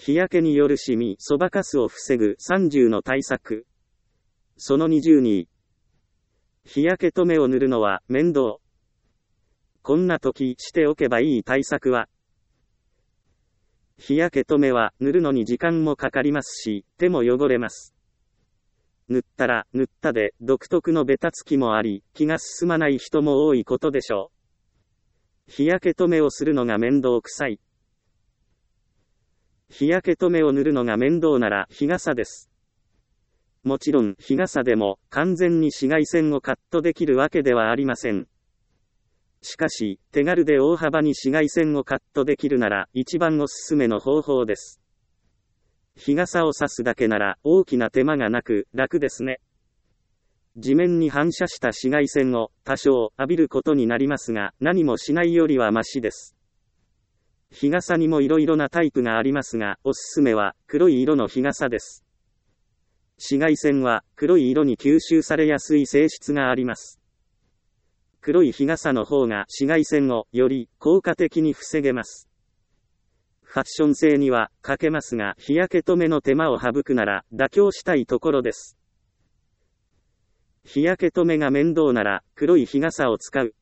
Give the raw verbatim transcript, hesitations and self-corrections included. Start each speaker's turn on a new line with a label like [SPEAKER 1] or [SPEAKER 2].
[SPEAKER 1] 日焼けによるシミ、そばかすを防ぐさんじゅうの対策。そのにじゅうに。日焼け止めを塗るのは面倒。こんな時しておけばいい対策は、日焼け止めは塗るのに時間もかかりますし、手も汚れます。塗ったら塗ったで独特のベタつきもあり、気が進まない人も多いことでしょう。日焼け止めをするのが面倒くさい。日焼け止めを塗るのが面倒なら日傘です。もちろん日傘でも完全に紫外線をカットできるわけではありません。しかし、手軽で大幅に紫外線をカットできるなら一番おすすめの方法です。日傘を差すだけなら大きな手間がなく楽ですね。地面に反射した紫外線を多少浴びることになりますが、何もしないよりはマシです。日傘にもいろいろなタイプがありますが、おすすめは黒い色の日傘です。紫外線は黒い色に吸収されやすい性質があります。黒い日傘の方が紫外線をより効果的に防げます。ファッション性には欠けますが、日焼け止めの手間を省くなら妥協したいところです。日焼け止めが面倒なら黒い日傘を使う。